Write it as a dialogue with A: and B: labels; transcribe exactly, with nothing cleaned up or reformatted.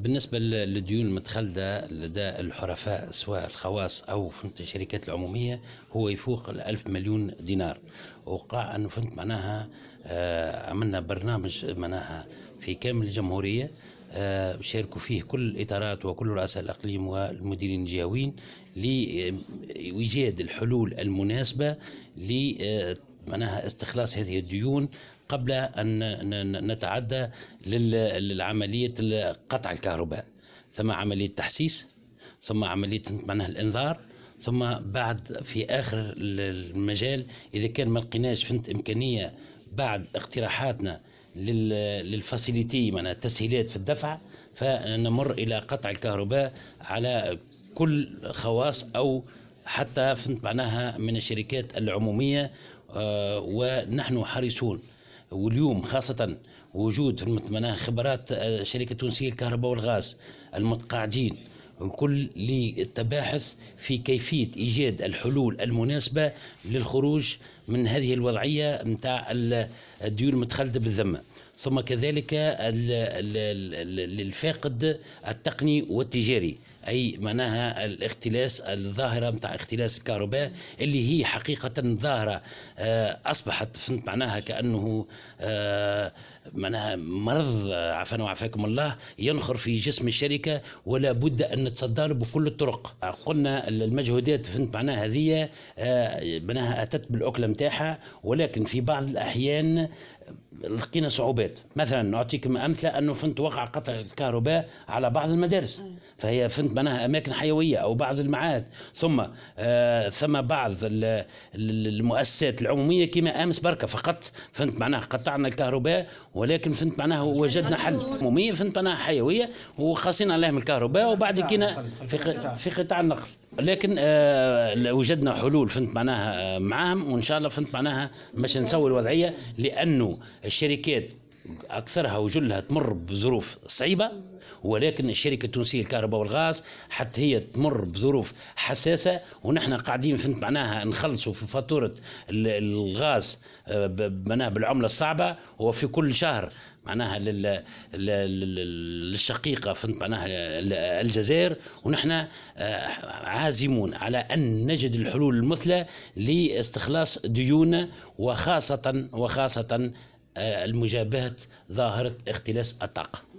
A: بالنسبة للديون المتخلدة لدى الحرفاء سواء الخواص أو فهمت الشركات العمومية هو يفوق الألف مليون دينار. وقع أنه فهمت معناها آه عملنا برنامج معناها في كامل الجمهورية، آه شاركوا فيه كل الإطارات وكل رؤساء الأقليم والمديرين الجهويين لإيجاد الحلول المناسبة ل معناها استخلاص هذه الديون قبل أن نتعدى للعملية قطع الكهرباء. ثم عملية تحسيس، ثم عملية معناها الإنذار، ثم بعد في آخر المجال إذا كان ما لقيناش فهمت إمكانية بعد اقتراحاتنا للفاسيليتي معناها تسهيلات في الدفع، فنمر إلى قطع الكهرباء على كل خواص أو حتى فهمت معناها من الشركات العمومية. آه ونحن حريصون، واليوم خاصة وجود معناها خبرات الشركة التونسية للكهرباء والغاز المتقاعدين الكل للتباحث في كيفية إيجاد الحلول المناسبة للخروج من هذه الوضعية متاع الديون المتخلدة بالذمة. ثم كذلك للفاقد التقني والتجاري، أي معناها الاختلاس، الظاهرة متاع اختلاس الكهرباء اللي هي حقيقة ظاهرة أصبحت فهمت معناها كأنه معناها مرض عافانا وعافاكم الله ينخر في جسم الشركة، ولا بد أن نتصدى له بكل الطرق. قلنا المجهودات فهمت معناها هذه معناها أتت بالأكلة متاعها، ولكن في بعض الأحيان لقينا صعوبات. مثلا نعطيكم أمثلة أنه فهمت وقع قطع الكهرباء على بعض المدارس، فهي فهمت معناها أماكن حيوية أو بعض المعاهد، ثم آه ثم بعض المؤسسات العمومية كما أمس بركة فقط فهمت معناها قطعنا الكهرباء، ولكن فهمت معناها وجدنا حل عمومية فهمت معناها حيوية وخاصين عليهم الكهرباء، وبعد كنا في في قطاع النقل. لكن آه وجدنا حلول فهمت معناها معاهم، وإن شاء الله فهمت معناها باش نسوي الوضعية، لأنه الشركات أكثرها وجلها تمر بظروف صعيبة، ولكن الشركة التونسية للكهرباء والغاز حتى هي تمر بظروف حساسة، ونحن قاعدين فهمت معناها نخلصوا في فاتورة الغاز معناها بالعملة الصعبة، وفي كل شهر معناها للشقيقة فهمت معناها الجزائر، ونحن عازمون على أن نجد الحلول المثلى لاستخلاص ديوننا، وخاصة وخاصة المجابهة ظاهرة اختلاس الطاقة.